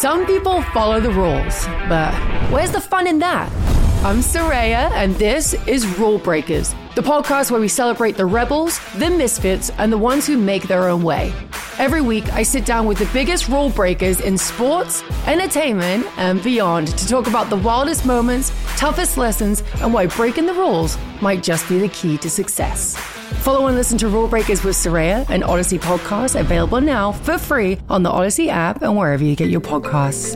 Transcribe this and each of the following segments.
Some people follow the rules, but where's the fun in that? I'm Soraya, and this is Rule Breakers, the podcast where we celebrate the rebels, the misfits, and the ones who make their own way. Every week, I sit down with the biggest rule breakers in sports, entertainment, and beyond to talk about the wildest moments, toughest lessons, and why breaking the rules might just be the key to success. Follow and listen to Rule Breakers with Soraya, an Odyssey podcast available now for free on the Odyssey app and wherever you get your podcasts.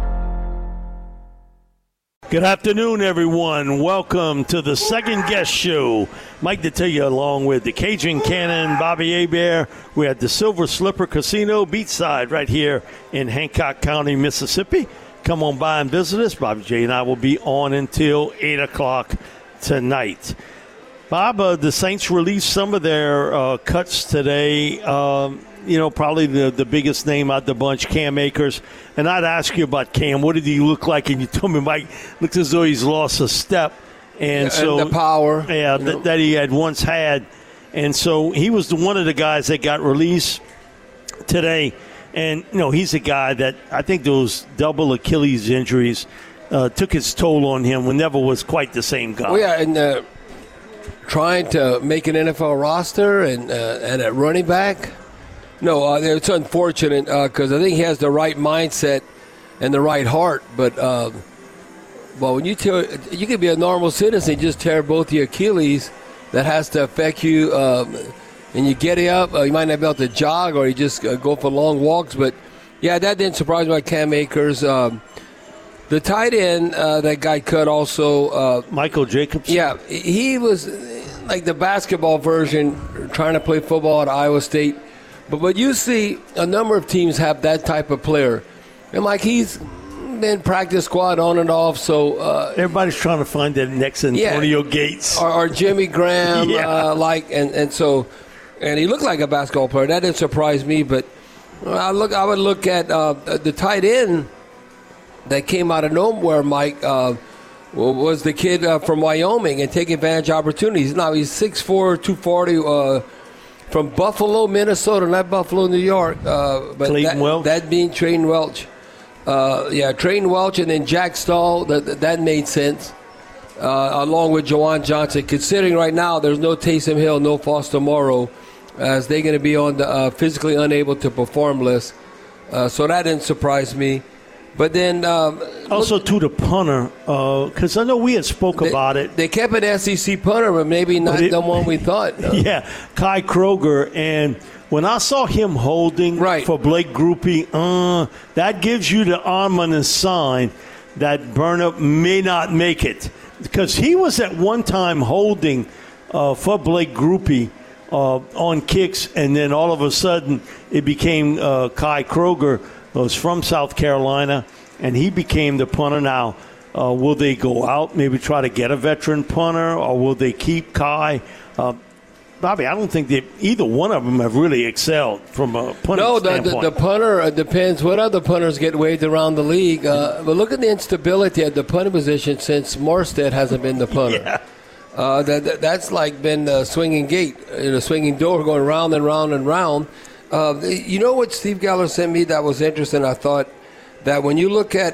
Good afternoon, everyone. Welcome to the Second Guest Show. Mike Detillier along with the Cajun Cannon, Bobby Hebert. We're at the Silver Slipper Casino Beachside right here in Hancock County, Mississippi. Come on by and visit us. Bobby J and I will be on until 8 o'clock tonight. Bob, the Saints released some of their cuts today. Probably the biggest name out the bunch, Cam Akers. And I'd ask you about Cam. What did he look like? And you told me, Mike, looks as though he's lost a step. And the power. Yeah, that he had once had. And so he was one of the guys that got released today. And, he's a guy that I think those double Achilles injuries took its toll on him. When never was quite the same guy. Oh, yeah, and trying to make an NFL roster and at running back. No, it's unfortunate because I think he has the right mindset and the right heart. But when you can be a normal citizen, just tear both your Achilles, that has to affect you. And you get up, you might not be able to jog, or you just go for long walks. But yeah, that didn't surprise me. Like Cam Akers, the tight end that got cut also. Michael Jacobs. Yeah, he was like the basketball version, trying to play football at Iowa State. But you see a number of teams have that type of player. And, like, he's been practice squad on and off. So everybody's trying to find that next Antonio Gates. Or Jimmy Graham. Yeah. And he looked like a basketball player. That didn't surprise me. But I would look at the tight end that came out of nowhere, Mike, was the kid from Wyoming and take advantage of opportunities. Now, he's 6'4", 240, from Buffalo, Minnesota, not Buffalo, New York. But Clayton Welch? That being Trayton Welch. Trayton Welch and then Jack Stahl, that made sense, along with Juwan Johnson. Considering right now there's no Taysom Hill, no Foster Moreau, as they're going to be on the physically unable to perform list. So that didn't surprise me. But then also to the punter, because I know we had spoke about it. They kept an SEC punter, but maybe not the one we thought. Yeah, Kai Kroger. And when I saw him holding for Blake Grupe, that gives you the ominous sign that Burnip may not make it. Because he was at one time holding for Blake Grupe on kicks, and then all of a sudden it became Kai Kroger. Was from South Carolina, and he became the punter. Now, will they go out, maybe try to get a veteran punter, or will they keep Kai? Bobby, I don't think that either one of them have really excelled from a punting standpoint. The punter depends. What other punters get waved around the league? But look at the instability at the punting position since Morstead hasn't been the punter. Yeah. That's like been the swinging gate, the swinging door going round and round and round. You know what Steve Geller sent me that was interesting? I thought that when you look at,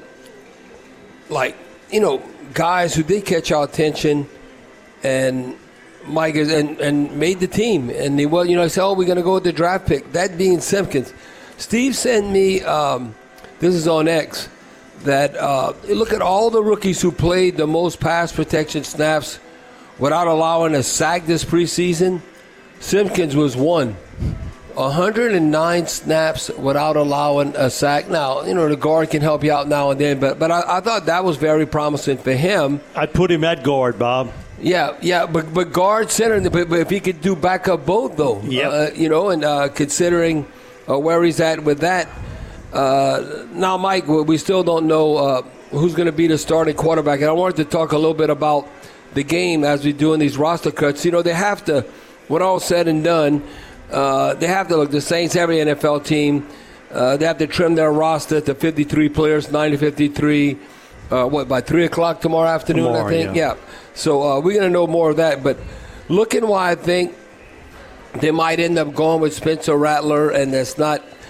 guys who did catch our attention and Mike and made the team, and they said, we're going to go with the draft pick, that being Simpkins. Steve sent me, this is on X, that look at all the rookies who played the most pass protection snaps without allowing a sack this preseason. Simpkins was one. 109 snaps without allowing a sack. Now, the guard can help you out now and then, but I thought that was very promising for him. I'd put him at guard, Bob. Yeah, but guard, center, but if he could do backup both, though, considering where he's at with that. Now, Mike, we still don't know who's going to be the starting quarterback, and I wanted to talk a little bit about the game as we do in these roster cuts. They have to, when all said and done, they have to look. The Saints, every NFL team, they have to trim their roster to 53 players, 9 to 53. By 3 o'clock tomorrow afternoon, I think? Yeah. So we're going to know more of that. But looking why I think they might end up going with Spencer Rattler, and that's not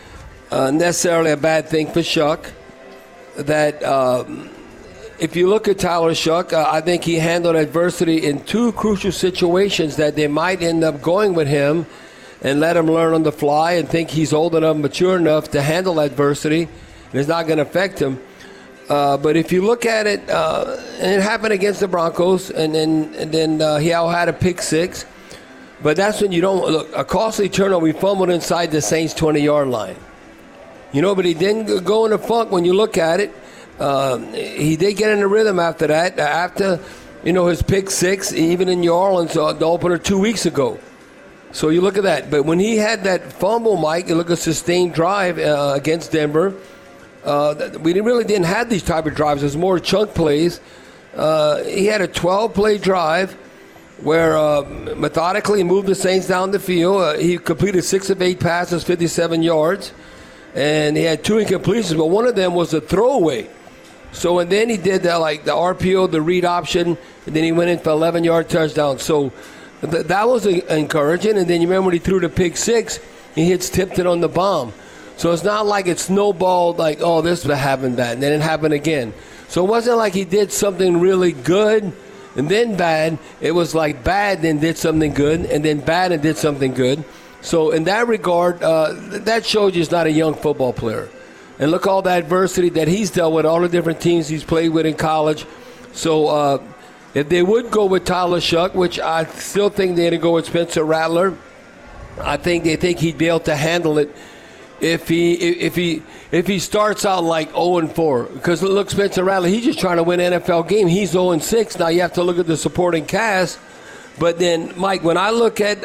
necessarily a bad thing for Shough. That if you look at Tyler Shough, I think he handled adversity in two crucial situations that they might end up going with him and let him learn on the fly and think he's old enough, mature enough to handle adversity, and it's not going to affect him. But if you look at it, and it happened against the Broncos, and then he had a pick six. But that's when you don't look. A costly turnover, we fumbled inside the Saints' 20-yard line. But he didn't go in a funk when you look at it. He did get in a rhythm after that. After his pick six, even in New Orleans, the opener 2 weeks ago. So you look at that. But when he had that fumble, Mike, you look at a sustained drive against Denver. We really didn't have these type of drives. It was more chunk plays. He had a 12-play drive where methodically he moved the Saints down the field. He completed 6 of 8 passes, 57 yards. And he had 2 incompletions, but one of them was a throwaway. So, and then he did the RPO, the read option, and then he went in for 11-yard touchdown. So that was encouraging. And then you remember when he threw the pick six, he hits Tipton on the bomb. So it's not like it snowballed like, oh, this happened bad, and then it happened again. So it wasn't like he did something really good and then bad. It was like bad, then did something good, and then bad and did something good. So in that regard, that shows you he's not a young football player. And look all the adversity that he's dealt with, all the different teams he's played with in college. So if they would go with Tyler Shough, which I still think they're going to go with Spencer Rattler, I think they think he'd be able to handle it if he starts out like 0-4. Because look, Spencer Rattler, he's just trying to win an NFL game. He's 0-6. Now you have to look at the supporting cast. But then, Mike, when I look at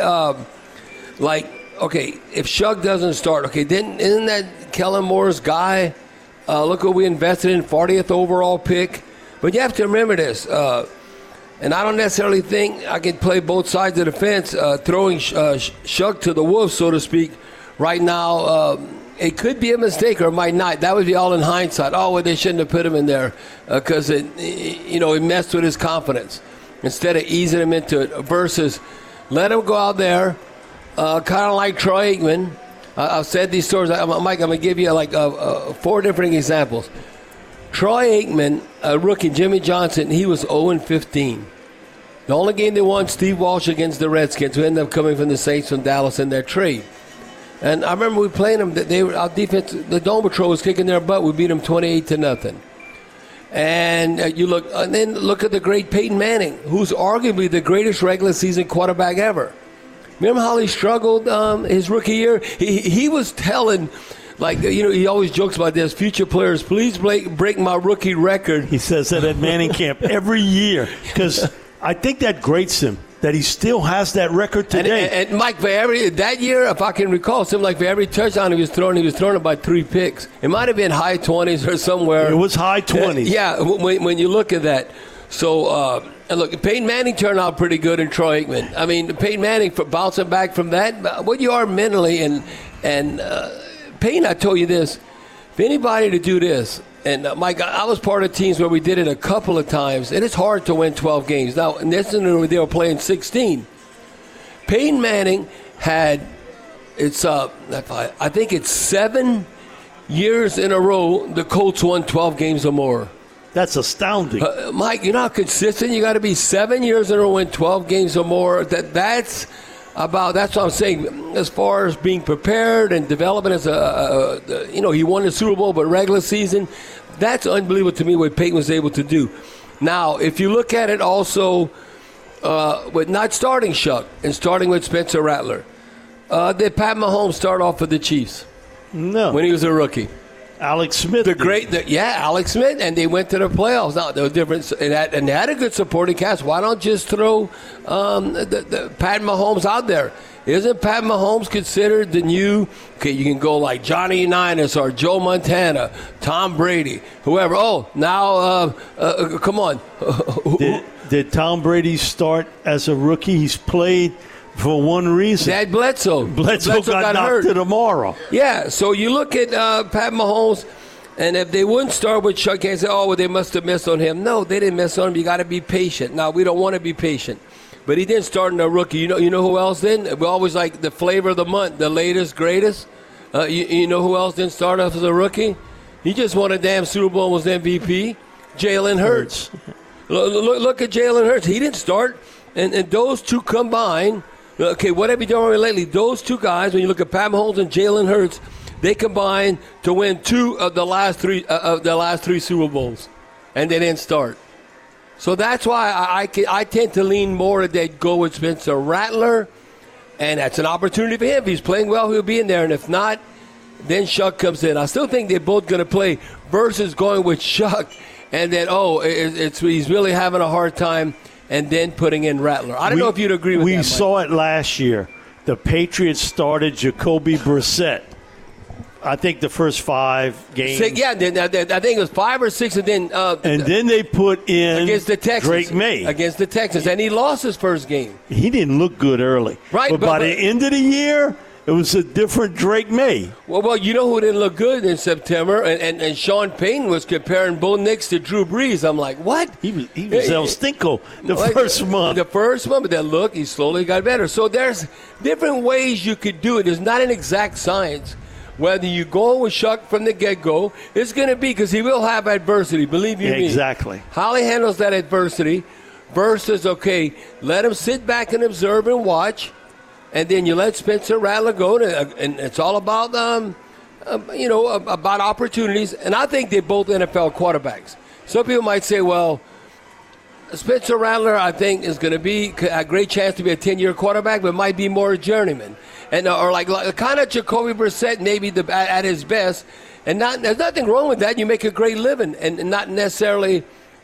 if Shough doesn't start, then isn't that Kellen Moore's guy? Look what we invested in, 40th overall pick. But you have to remember this, and I don't necessarily think I can play both sides of the fence, throwing Shough to the wolves, so to speak. Right now, it could be a mistake or it might not. That would be all in hindsight. Oh, well, they shouldn't have put him in there because it messed with his confidence instead of easing him into it. Versus, let him go out there, kind of like Troy Aikman. I've said these stories. Mike, I'm going to give you 4 different examples. Troy Aikman, a rookie, Jimmy Johnson, he was 0-15. The only game they won, Steve Walsh against the Redskins, who ended up coming from the Saints from Dallas in their trade. And I remember we playing them. Our defense, the Dome Patrol was kicking their butt. We beat them 28-0. And then look at the great Peyton Manning, who's arguably the greatest regular season quarterback ever. Remember how he struggled his rookie year? He was telling, he always jokes about this, future players, please break my rookie record. He says that at Manning camp every year because I think that grates him. That he still has that record today. And Mike, that year, if I can recall, it seemed like for every touchdown he was throwing about 3 picks. It might have been high 20s or somewhere. It was high 20s. Yeah, when you look at that. So, and look, Peyton Manning turned out pretty good in Troy Aikman. I mean, Peyton Manning, for bouncing back from that, what you are mentally, and Peyton, I told you this, if anybody to do this, and Mike, I was part of teams where we did it a couple of times, and it's hard to win 12 games. Now, in this instance, they were playing 16. Peyton Manning had, I think it's 7 years in a row the Colts won 12 games or more. That's astounding. Mike, you're not consistent. You got to be 7 years in a row win 12 games or more. That's what I'm saying. As far as being prepared and developing as he won the Super Bowl, but regular season, that's unbelievable to me what Peyton was able to do. Now, if you look at it also with not starting Shough and starting with Spencer Rattler, did Pat Mahomes start off with the Chiefs? No. When he was a rookie. Alex Smith. Alex Smith, and they went to the playoffs. Now, there was difference, and they had a good supporting cast. Why don't just throw the Pat Mahomes out there? Isn't Pat Mahomes considered the new, you can go like Johnny Unitas or Joe Montana, Tom Brady, whoever. Oh, now, come on. Did Tom Brady start as a rookie? He's played for one reason. They had Bledsoe. Bledsoe got knocked hurt tomorrow. Yeah, so you look at Pat Mahomes, and if they wouldn't start with Shough, can't say, oh, well, they must have missed on him. No, they didn't miss on him. You got to be patient. Now, we don't want to be patient. But he didn't start in a rookie. You know who else then? We always like the flavor of the month, the latest, greatest. You know who else didn't start off as a rookie? He just won a damn Super Bowl and was MVP. Jalen Hurts. Look at Jalen Hurts. He didn't start. And those two combined, okay, what have you done lately? Those two guys, when you look at Pat Mahomes and Jalen Hurts, they combined to win 2 of the last 3 Super Bowls, and they didn't start. So that's why I tend to lean more that go with Spencer Rattler, and that's an opportunity for him. If he's playing well, he'll be in there, and if not, then Shuck comes in. I still think they're both going to play versus going with Shuck, and then, he's really having a hard time, and then putting in Rattler. I don't know if you'd agree with that, Mike. We saw it last year. The Patriots started Jacoby Brissett. I think the first 5 games. I think it was 5 or 6, and then they put in against the Texans, Drake May against the Texans, and he lost his first game. He didn't look good early, right? But by the end of the year, it was a different Drake May. Well, you know who didn't look good in September, and Sean Payton was comparing Bo Nix to Drew Brees. I'm like, what? He was El Stinko first month. The first month, but then look, he slowly got better. So there's different ways you could do it. There's not an exact science. Whether you go with Shuck from the get-go, it's going to be because he will have adversity, believe you me. Exactly. How he handles that adversity versus, okay, let him sit back and observe and watch, and then you let Spencer Rattler go, and it's all about, about opportunities. And I think they're both NFL quarterbacks. Some people might say, well, Spencer Rattler, I think, is going to be a great chance to be a 10-year quarterback, but might be more a journeyman. And or like kind of Jacoby Brissett, maybe at his best. And there's nothing wrong with that. You make a great living and not necessarily,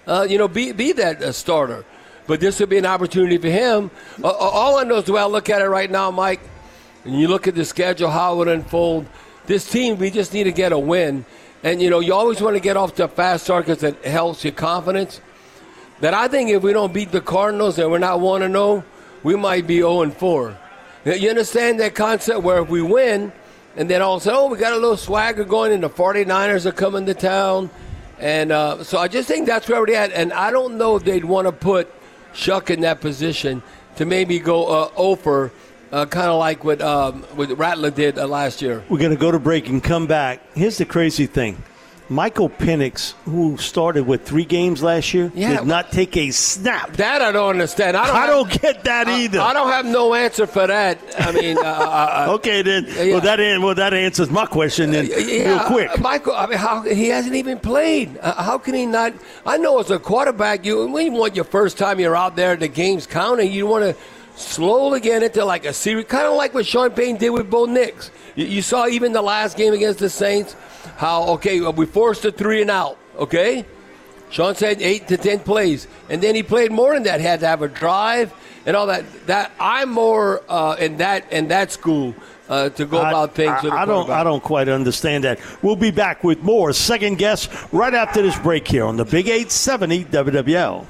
be that starter. But this would be an opportunity for him. All I know is the way I look at it right now, Mike, and you look at the schedule, how it would unfold, this team, we just need to get a win. And, you always want to get off to a fast start because it helps your confidence. That I think if we don't beat the Cardinals and we're not 1-0, we might be 0-4. You understand that concept where if we win, and then all of a sudden, we got a little swagger going, and the 49ers are coming to town. And so I just think that's where we're at. And I don't know if they'd want to put Shuck in that position to maybe go over, kind of like what Rattler did last year. We're going to go to break and come back. Here's the crazy thing. Michael Penix, who started with 3 games last year, did not take a snap. That I don't understand. I don't get that either. I don't have no answer for that. I mean, okay, then. Yeah. Well, that answers my question then real quick. Michael, I mean, he hasn't even played. How can he not? I know as a quarterback, when you want your first time you're out there, the game's counting, you want to slowly get into like a series, kind of like what Sean Payton did with Bo Nix. You saw even the last game against the Saints, how, we forced a 3 and out, okay? Sean said 8 to 10 plays. And then he played more than that. He had to have a drive and all that. That I'm more in that school to go about things. I don't quite understand that. We'll be back with more Second Guess right after this break here on the Big 870 WWL.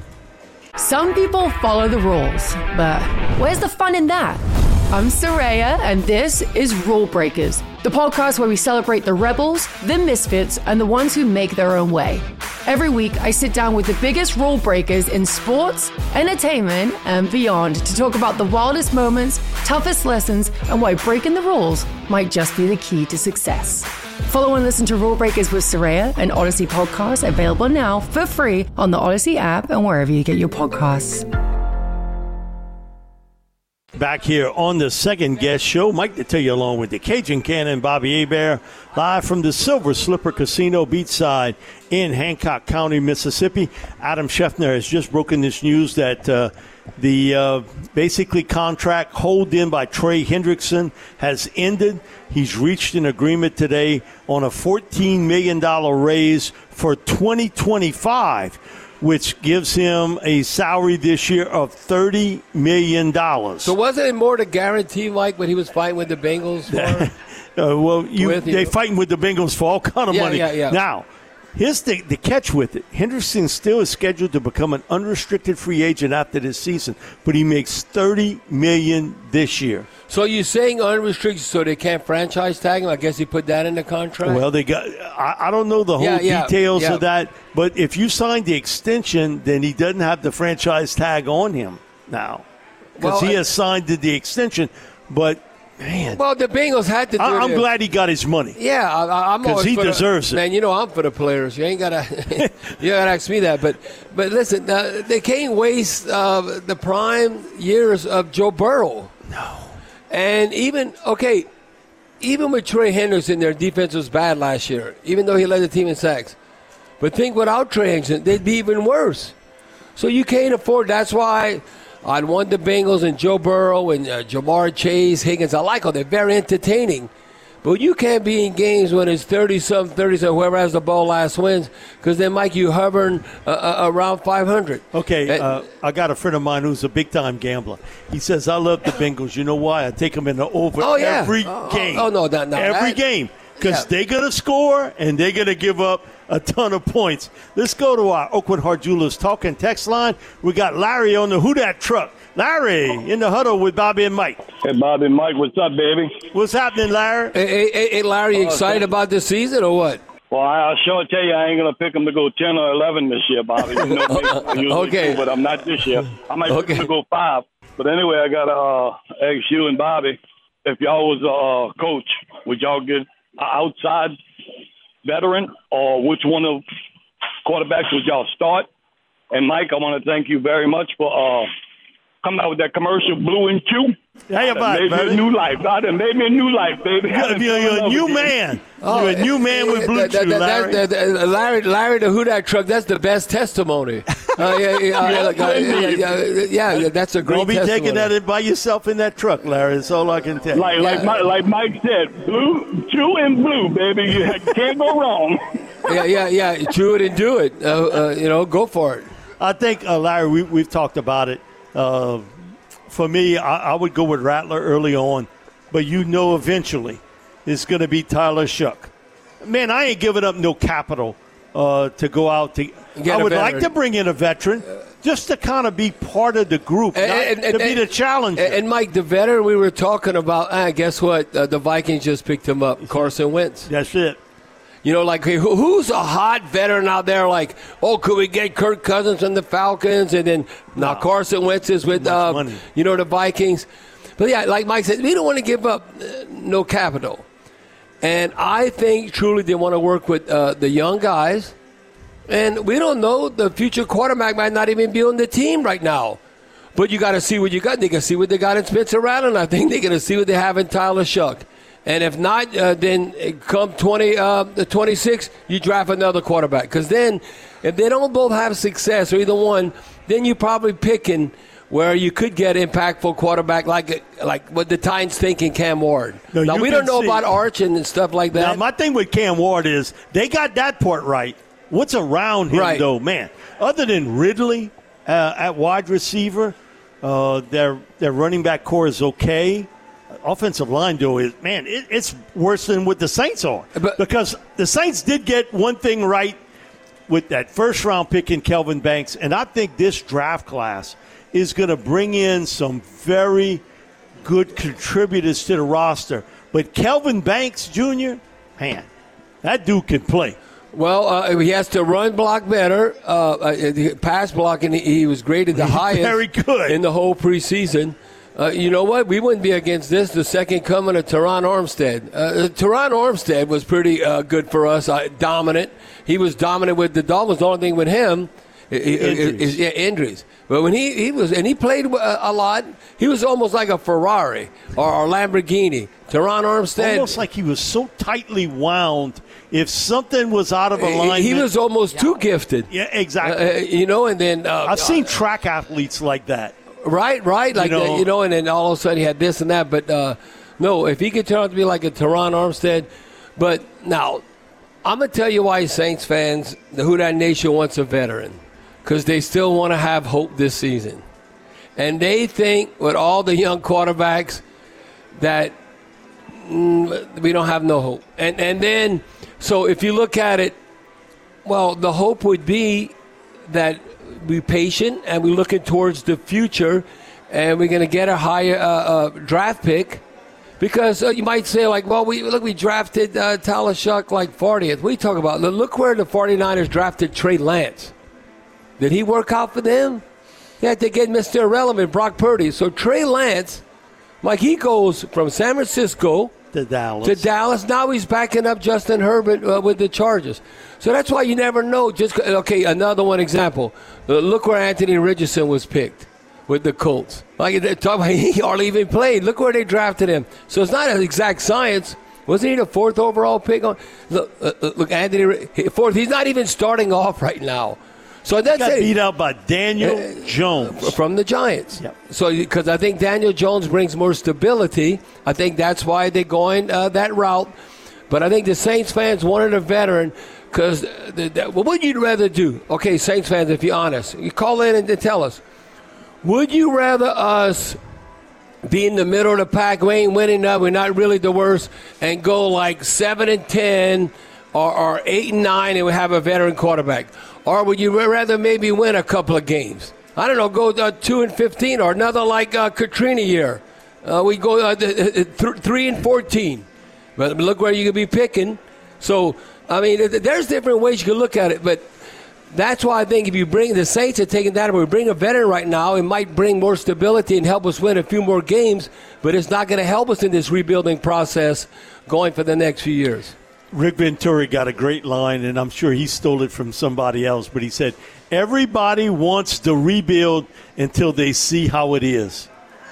Some people follow the rules, but where's the fun in that? I'm Soraya, and this is Rule Breakers, the podcast where we celebrate the rebels, the misfits, and the ones who make their own way. Every week, I sit down with the biggest rule breakers in sports, entertainment, and beyond to talk about the wildest moments, toughest lessons, and why breaking the rules might just be the key to success. Follow and listen to Rule Breakers with Soraya, an Odyssey podcast available now for free on the Odyssey app and wherever you get your podcasts. Back here on the Second Guest Show, Mike Detillier along with the Cajun Cannon, Bobby Hebert, live from the Silver Slipper Casino beachside in Hancock County, Mississippi. Adam Schefter has just broken this news that the basically contract hold in by Trey Hendrickson has ended. He's reached an agreement today on a $14 million raise for 2025. Which gives him a salary this year of $30 million. So wasn't it more to guarantee, Mike, when he was fighting with the Bengals for? They're fighting with the Bengals for all kind of money. Yeah. Now, here's the catch with it. Hendrickson still is scheduled to become an unrestricted free agent after this season, but he makes $30 million this year. So you're saying unrestricted so they can't franchise tag him? I guess he put that in the contract? Well, they got. I don't know the whole details of that, but if you sign the extension, then he doesn't have the franchise tag on him now because he has signed the extension. But Man. Well, the Bengals had to do it. I'm glad he got his money. Yeah, I'm because he deserves it. Man, I'm for the players. You ain't gotta ask me that. But listen, they can't waste the prime years of Joe Burrow. No. And even with Trey Hendrickson, their defense was bad last year, even though he led the team in sacks. But think without Trey Hendrickson, they'd be even worse. So you can't afford. That's why I'd want the Bengals and Joe Burrow and Jamar Chase, Higgins. I like them. They're very entertaining. But you can't be in games when it's 30-something, 30-something, whoever has the ball last wins, because then, Mike, you hovering around 500. Okay, I got a friend of mine who's a big-time gambler. He says, I love the Bengals. You know why? I take them in the over every game. Every game. Because they're going to score, and they're going to give up a ton of points. Let's go to our Oakwood Heart Jewelers talking text line. We got Larry on the Who Dat truck. Larry, in the huddle with Bobby and Mike. Hey, Bobby and Mike, what's up, baby? What's happening, Larry? Hey, Larry, you excited about this season or what? Well, I'll sure tell you I ain't going to pick them to go 10 or 11 this year, Bobby. You know me. I usually do, but I'm not this year. I might pick them to go 5. But anyway, I got to ask you and Bobby, if y'all was a coach, would y'all get an outside veteran, or which one of quarterbacks would y'all start? And, Mike, I want to thank you very much for coming out with that commercial, Blue and Chew. How you about, baby? Made me a new life. I done made me a new life, baby. You're a new man. You're a new man with Blue Chew, Larry. Larry, the Who Dat truck, that's the best testimony. Yeah, that's a great testimony. Don't be taking that in by yourself in that truck, Larry. That's all I can tell you. Like Mike said, Blue, Chew and Blue, baby. You can't go wrong. Yeah. Chew it and do it. Go for it. I think, Larry, we've talked about it. For me, I would go with Rattler early on, but eventually it's going to be Tyler Shough. Man, I ain't giving up no capital to go out to. I would like to bring in a veteran just to kind of be part of the group, to be the challenger. And Mike, the veteran we were talking about, guess what? The Vikings just picked him up, Carson Wentz. That's it. Who's a hot veteran out there? Could we get Kirk Cousins from the Falcons? And then now Carson Wentz is with, the Vikings. But, yeah, like Mike said, we don't want to give up no capital. And I think truly they want to work with the young guys. And we don't know. The future quarterback might not even be on the team right now. But you got to see what you got. They can see what they got in Spencer Rattler. I think they're going to see what they have in Tyler Shough. And if not, then come 26, you draft another quarterback. Because then, if they don't both have success, or either one, then you're probably picking where you could get impactful quarterback like what the Titans think in Cam Ward. Now, we don't know about Arch and stuff like that. Now, my thing with Cam Ward is they got that part right. What's around him, though, man? Other than Ridley at wide receiver, their running back core is okay. Offensive line, though, it's worse than what the Saints are. Because the Saints did get one thing right with that first-round pick in Kelvin Banks, and I think this draft class is going to bring in some very good contributors to the roster. But Kelvin Banks Jr., man, that dude can play. Well, he has to run block better. Pass blocking, he was graded the highest very good in the whole preseason. You know what? We wouldn't be against this, the second coming of Teron Armstead. Teron Armstead was pretty good for us, dominant. He was dominant with the Dolphins. The only thing with him is injuries. But when he played a lot, he was almost like a Ferrari or a Lamborghini. Teron Armstead. Almost like he was so tightly wound. If something was out of alignment. He was almost too gifted. Yeah, exactly. And then. I've seen track athletes like that. Right, like that, and then all of a sudden he had this and that. But, no, if he could turn out to be like a Teron Armstead. But now, I'm going to tell you why Saints fans, the Who Dat Nation wants a veteran. Because they still want to have hope this season. And they think with all the young quarterbacks that we don't have no hope. And then, so if you look at it, well, the hope would be that be patient and we're looking towards the future and we're going to get a higher draft pick because you might say we drafted Tyler Shough 40th. We talk about, look where the 49ers drafted Trey Lance. Did he work out for them? They had to get Mr. Irrelevant, Brock Purdy. So Trey Lance Mike, he goes from San Francisco to Dallas. Now he's backing up Justin Herbert with the Chargers. So that's why you never know. Another one example. Look where Anthony Richardson was picked with the Colts. He hardly even played. Look where they drafted him. So it's not an exact science. Wasn't he the 4th overall pick? Look, Anthony, 4th. He's not even starting off right now. So that's got beat out by Daniel Jones from the Giants. Yep. So because I think Daniel Jones brings more stability, I think that's why they're going that route. But I think the Saints fans wanted a veteran because what would you rather do? Okay, Saints fans, if you're honest, you call in and tell us. Would you rather us be in the middle of the pack, we ain't winning up, we're not really the worst, and go like 7-10 or 8-9 and we have a veteran quarterback? Or would you rather maybe win a couple of games? I don't know, go 2-15 or another like Katrina year. We go 3-14. But look where you could be picking. So, I mean, there's different ways you can look at it. But that's why I think if you bring the Saints are taking that, if we bring a veteran right now, it might bring more stability and help us win a few more games. But it's not going to help us in this rebuilding process going for the next few years. Rick Venturi got a great line, and I'm sure he stole it from somebody else, but he said, everybody wants to rebuild until they see how it is.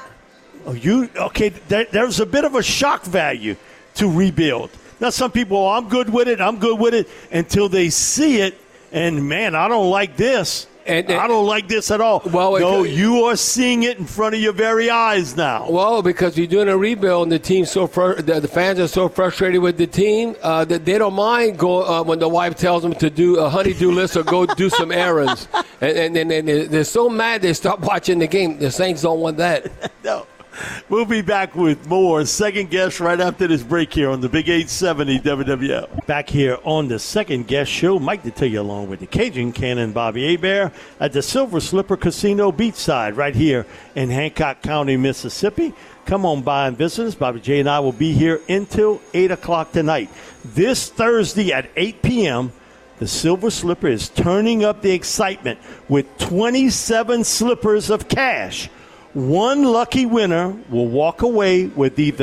There's a bit of a shock value to rebuild. Now, some people, I'm good with it, until they see it, and, man, I don't like this. I don't like this at all. Well, you are seeing it in front of your very eyes now. Well, because you're doing a rebuild and the team's the fans are so frustrated with the team that they don't mind when the wife tells them to do a honey-do list or go do some errands. And they're so mad they stop watching the game. The Saints don't want that. No. We'll be back with more Second Guest right after this break here on the Big 870 WWL. Back here on the Second Guest show, Mike Detillier along with the Cajun Cannon Bobby Hebert at the Silver Slipper Casino Beachside right here in Hancock County, Mississippi. Come on by and visit us. Bobby J and I will be here until 8 o'clock tonight. This Thursday at 8 p.m., the Silver Slipper is turning up the excitement with 27 slippers of cash. One lucky winner will walk away with either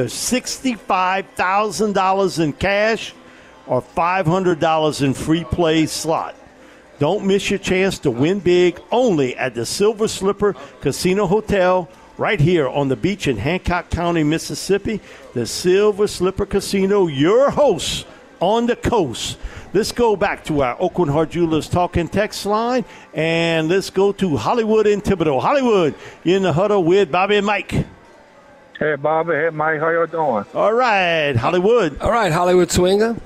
$65,000 in cash or $500 in free play slot. Don't miss your chance to win big only at the Silver Slipper Casino Hotel right here on the beach in Hancock County, Mississippi. The Silver Slipper Casino, your host on the coast. Let's go back to our Aucoin Hart Jewelers talking text line, and let's go to Hollywood in Thibodaux. Hollywood, you're in the huddle with Bobby and Mike. Hey, Bobby. Hey, Mike. How y'all doing? All right, Hollywood. All right, Hollywood Swinger.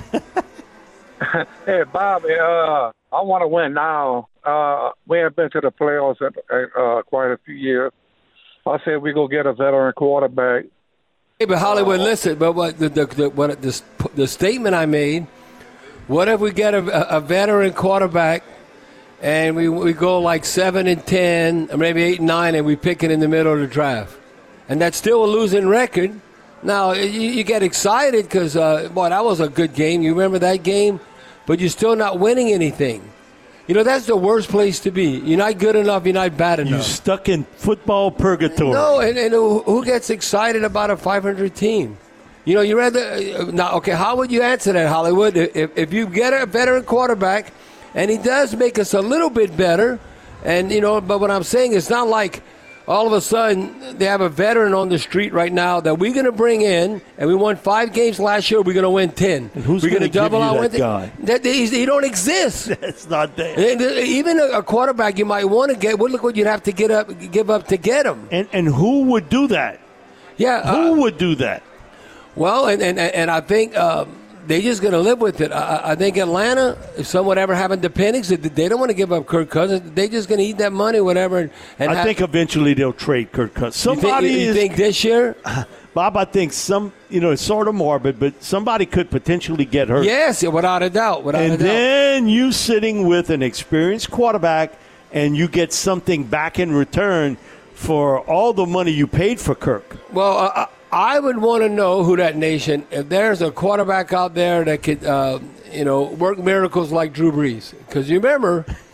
Hey, Bobby, I want to win now. We have been to the playoffs at quite a few years. I said we go get a veteran quarterback. Hey, but Hollywood, listen, but what the statement I made, what if we get a veteran quarterback and we go like 7-10, or maybe 8-9, and we pick it in the middle of the draft? And that's still a losing record. Now, you get excited because, that was a good game. You remember that game? But you're still not winning anything. You know, that's the worst place to be. You're not good enough. You're not bad enough. You're stuck in football purgatory. No, and who gets excited about a 500 team? You know, you rather now. Okay, how would you answer that, Hollywood? If you get a veteran quarterback, and he does make us a little bit better, and but what I'm saying is not like all of a sudden they have a veteran on the street right now that we're going to bring in, and we won 5 games last year. We're going to win 10. And who's going to double our win? Guy? He don't exist. It's not there. And even a quarterback you might want to get. Look what you'd have to give up to get him. And who would do that? Yeah, who would do that? Well, and I think they're just going to live with it. I think Atlanta, if someone ever happened to Penix, they don't want to give up Kirk Cousins. They're just going to eat that money, whatever. And I think eventually they'll trade Kirk Cousins. You think this year? Bob, I think it's sort of morbid, but somebody could potentially get hurt. Yes, without a doubt. Then you sitting with an experienced quarterback, and you get something back in return for all the money you paid for Kirk. Well, I would want to know who that nation, if there's a quarterback out there that could, work miracles like Drew Brees. Because you remember,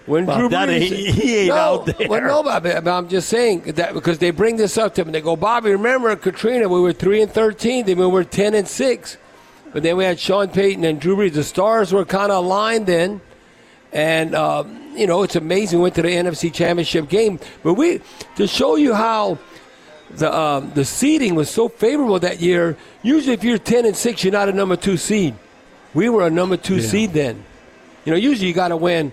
When Drew Brees, he ain't out there. Well, no, Bobby, I'm just saying that because they bring this up to him. They go, Bobby, remember Katrina? We were 3-13. Then we were 10-6. But then we had Sean Payton and Drew Brees. The stars were kind of aligned then. And, it's amazing. We went to the NFC Championship game. But to show you how the seeding was so favorable that year, usually if you're 10-6, you're not a number 2 seed. We were a number 2 seed then. Usually you got to win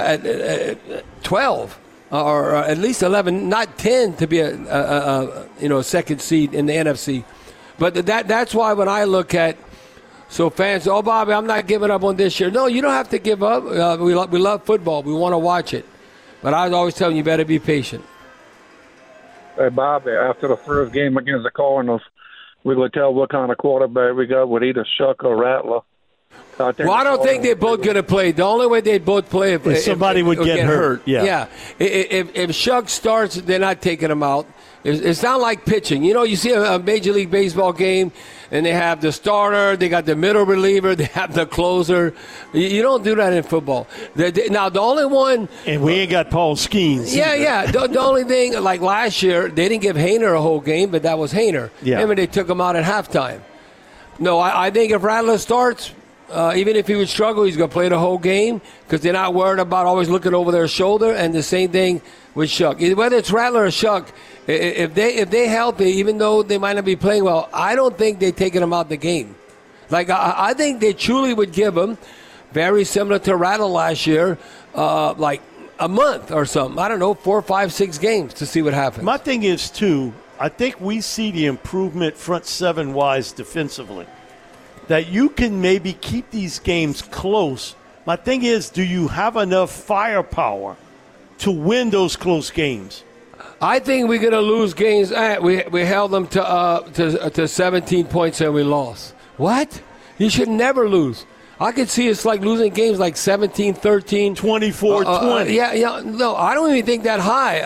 12 or at least 11, not 10 to be a second seed in the NFC. But that's why when I look at fans, Bobby, I'm not giving up on this year. No, you don't have to give up. We love football. We want to watch it. But I was always telling you better be patient. Hey, Bobby, after the first game against the Cardinals, we're going to tell what kind of quarterback we got with either Shuck or Rattler. I don't think they're both going to play. The only way they'd both play if somebody would get hurt. Yeah. If Shuck starts, they're not taking him out. It's not like pitching. You see a Major League Baseball game, and they have the starter, they got the middle reliever, they have the closer. You don't do that in football. Now, the only one... And we ain't got Paul Skeens. Yeah. The only thing, like last year, they didn't give Hainer a whole game, but that was Hainer. Yeah. Remember, they took him out at halftime. No, I think if Rattler starts... even if he would struggle, he's going to play the whole game because they're not worried about always looking over their shoulder. And the same thing with Shuck. Whether it's Rattler or Shuck, if they healthy, even though they might not be playing well, I don't think they're taking them out the game. Like I think they truly would give them, very similar to Rattler last year, like a month or something. I don't know, 4, 5, 6 games to see what happens. My thing is, too, I think we see the improvement front seven-wise defensively. That you can maybe keep these games close. My thing is, do you have enough firepower to win those close games? I think we're going to lose games. We held them to 17 points and we lost. What? You should never lose. I could see it's like losing games like 17, 13. 24, 20. Yeah. No, I don't even think that high.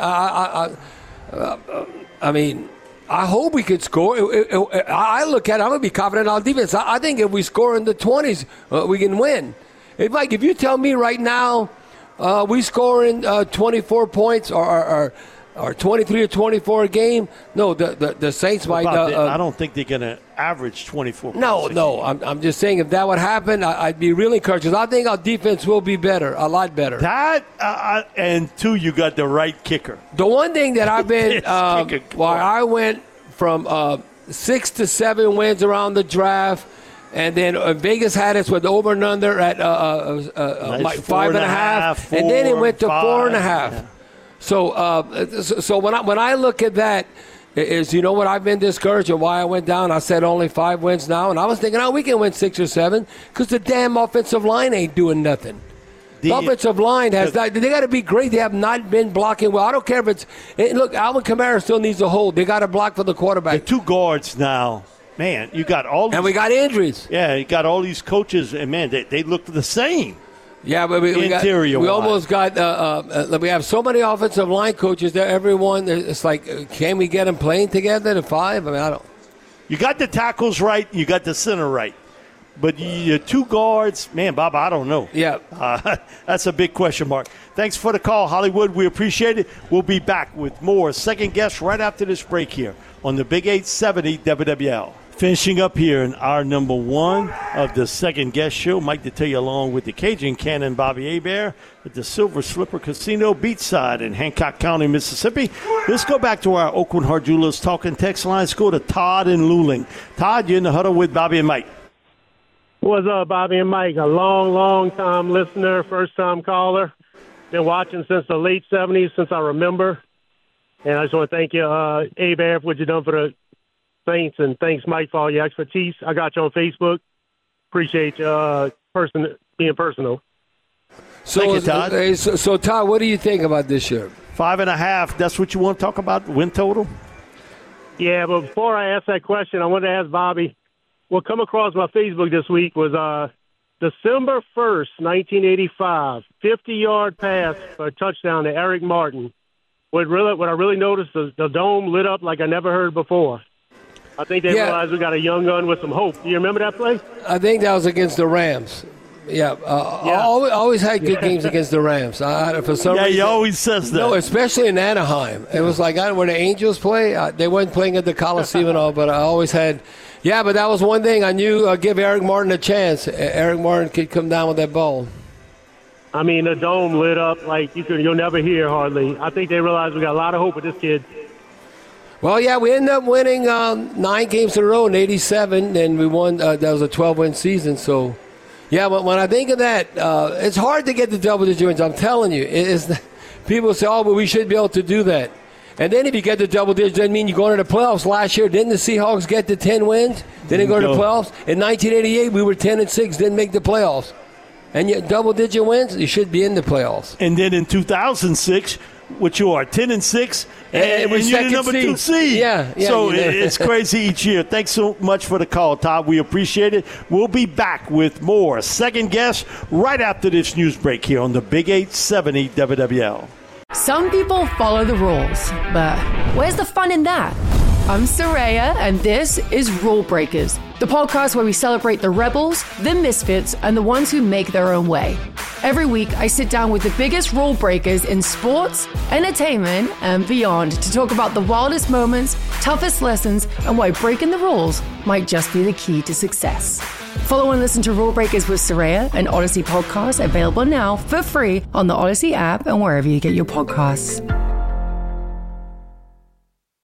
I mean... I hope we could score. I look at it, I'm going to be confident on defense. I think if we score in the 20s, we can win. If you tell me right now we score in 24 points or 23 or 24 a game, no, the Saints might. I don't think they're going to average 24 points. No. I'm just saying if that would happen, I'd be really encouraged. Because I think our defense will be better, a lot better. That, and two, you got the right kicker. The one thing that I've been, I went from 6 to 7 wins around the draft, and then Vegas had us with over and under at like 5.5, and then it went to 4.5. Yeah. So when I look at that, is what I've been discouraged and why I went down. I said only 5 wins now, and I was thinking, we can win 6 or 7 because the damn offensive line ain't doing nothing. The offensive line they got to be great. They have not been blocking well. I don't care if look, Alvin Kamara still needs a hold. They got to block for the quarterback. The 2 guards now. Man, you got all these, and we got injuries. Yeah, you got all these coaches, and man, they look the same. Yeah, but we almost got. We have so many offensive line coaches there. Everyone, it's like, can we get them playing together to 5? I mean, I don't. You got the tackles right. You got the center right. But your 2 guards, man, Bob, I don't know. Yeah. That's a big question mark. Thanks for the call, Hollywood. We appreciate it. We'll be back with more second guest right after this break here on the Big 870 WWL. Finishing up here in our number 1 of the second guest show, Mike Detillier along with the Cajun Cannon Bobby Hebert at the Silver Slipper Casino Beachside in Hancock County, Mississippi. Let's go back to our Oakland Heart Jewelers talking text line. Let's go to Todd in Luling. Todd, you're in the huddle with Bobby and Mike. What's up, Bobby and Mike? A long time listener, first-time caller. Been watching since the late 70s, since I remember. And I just want to thank you, Hebert, for what you've done for the Saints, and thanks, Mike, for all your expertise. I got you on Facebook. Appreciate you being personal. Thank you, Todd. So, Todd, what do you think about this year? 5.5. That's what you want to talk about, win total? Yeah, but before I ask that question, I wanted to ask Bobby, what come across my Facebook this week was December 1st, 1985, 50-yard pass for a touchdown to Eric Martin. What I really noticed, the dome lit up like I never heard before. I think they realized we got a young gun with some hope. Do you remember that play? I think that was against the Rams. Yeah. I always had good games against the Rams. For some reason, he always says that. No, especially in Anaheim. It was like when the Angels play, they weren't playing at the Coliseum and all, but I always had. Yeah, but that was one thing I knew. Give Eric Martin a chance. Eric Martin could come down with that ball. I mean, the dome lit up like you'll never hear hardly. I think they realized we got a lot of hope with this kid. Well, yeah, we ended up winning 9 games in a row in '87, and we won. That was a 12-win season. So, yeah, but when I think of that, it's hard to get the double-digit wins. I'm telling you, people say, "Oh, but we should be able to do that." And then if you get the double digits, doesn't mean you go into the playoffs. Last year, didn't the Seahawks get the 10 wins? Didn't go to the playoffs? In 1988, we were 10-6, didn't make the playoffs. And yet, double-digit wins, you should be in the playoffs. And then in 2006, which you are 10-6, and you're the number 2 seed. Yeah. So it's crazy each year. Thanks so much for the call, Todd. We appreciate it. We'll be back with more Second Guess right after this news break here on the Big 870 WWL. Some people follow the rules, but where's the fun in that? I'm Saraya, and this is Rule Breakers, the podcast where we celebrate the rebels, the misfits, and the ones who make their own way. Every week, I sit down with the biggest rule breakers in sports, entertainment, and beyond to talk about the wildest moments, toughest lessons, and why breaking the rules might just be the key to success. Follow and listen to Rule Breakers with Saraya, an Odyssey podcast available now for free on the Odyssey app and wherever you get your podcasts.